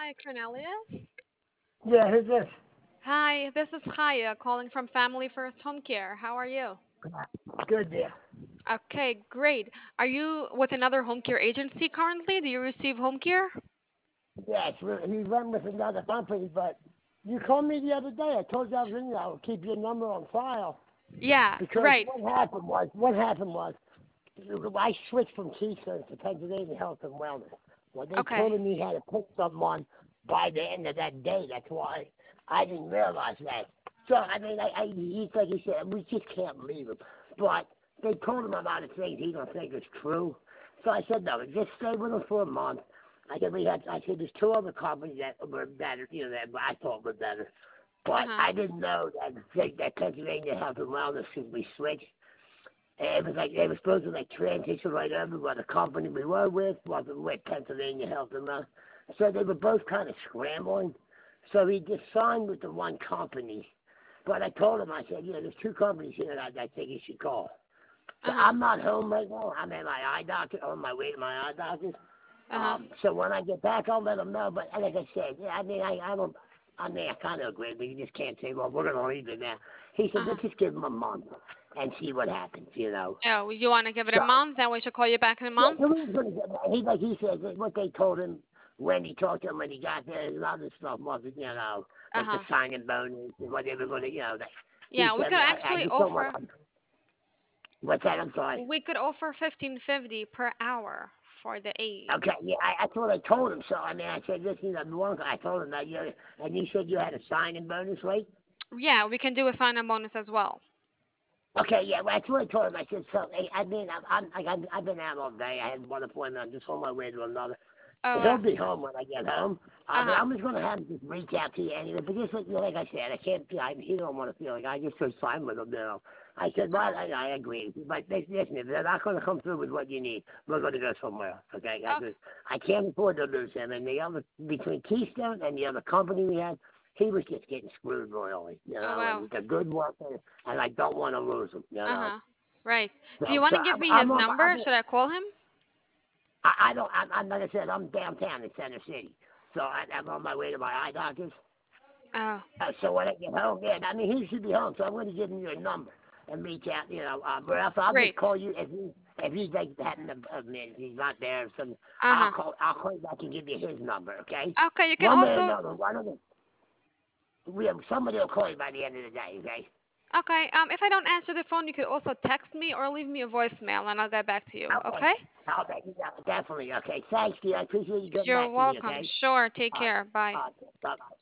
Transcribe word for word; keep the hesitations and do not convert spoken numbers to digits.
Hi, Cornelius. Yeah, who's this? Hi, this is Kaya calling from Family First Home Care. How are you? Good deal. Okay, great. Are you with another home care agency currently? Do you receive home care? Yes, we- he went with another company, but you called me the other day. I told you I was in there. I would keep your number on file Yeah, because right. what happened was, what happened was, I switched from Keystone to Pennsylvania Health and Wellness. Well, they Okay. told me he had to put someone by the end of that day. That's why I didn't realize that. So I mean, I, I he's like he said, we just can't leave him. But they told him a lot of things he don't think is true. So I said, no, just stay with him for a month. I said we had. I said there's two other companies that were better, you know, that I thought were better. But Uh-huh. I didn't know that that, that Pennsylvania Health and Wellness should be switched. And it was like they were supposed to like transition right over, but the company we were with wasn't with Pennsylvania Health and Wellness. So they were both kind of scrambling. So he just signed with the one company. But I told him, I said, you know, there's two companies here that I think you should call. So Uh-huh. I'm not home right now. I'm at my eye doctor, on my way to my eye doctor. Uh-huh. Um, so when I get back, I'll let them know. But like I said, yeah, I mean, I, I don't, I mean, I kind of agree, but you just can't say, well, we're going to leave it now. He said, Uh-huh. let's just give him a month and see what happens, you know. Oh, you want to give it a So, month? Then we should call you back in a yeah, month? so we was gonna get that. He, like he said, that what they told him when he talked to him when he got there, a lot of the stuff wasn't, you know, like the Uh-huh. signing bonus and what they were going to, you know, that, he Yeah, we said, could I, I actually just don't want offer to, what's that? I'm sorry. we could offer fifteen fifty per hour for the Okay, aides. yeah, I, that's what I told him. So I mean, I said, listen, I'm wrong. I told him that you, and you said you had a signing bonus, right? Yeah, we can do a sign-on bonus as well. Okay, yeah, well, that's what I told him. I said, so, I I mean, I'm, I'm, like, I'm, I've been out all day. I had one appointment. I'm just on my way to another. Oh, He'll uh, be home when I get home. Uh, but uh-huh. I'm just going to have him just reach out to you anyway. But just like, you know, like I said, I can't, I, he don't want to feel like I just should sign with him, you know. I said, well, Uh-huh. I, I agree. But they- listen, if they're not going to come through with what you need, we're going to go somewhere else, okay? I just, I can't afford to lose him. And the other, between Keystone and the other company we had, he was just getting screwed royally, you Oh, know, and wow. he's a good worker, and I don't want to lose him, you know. Uh-huh. Right. Do you So, want so to give I'm, me I'm his on my, I'm, number? Should I call him? I, I don't, I'm, I'm, like I said, I'm downtown in Center City. So I, I'm on my way to my eye doctor's. Oh, Uh, so when I get home, yeah, I mean, he should be home, so I'm going to give him your number and reach out, you know, uh, but else I'll just great. call you if he, if he's like having a, a minute, he's not there, so I'll Uh-huh. call, I'll call you back and give you his number, okay? Okay, you can One way or also another, one of them, we have, somebody will call you by the end of the day, okay? okay, um if I don't answer the phone, you could also text me or leave me a voicemail and I'll get back to you. Okay. Okay? I'll bet you that, definitely, okay? Thanks, dear. I appreciate you getting You're back to me, welcome. okay? Sure. Take All right. care. Bye. All right. Bye-bye.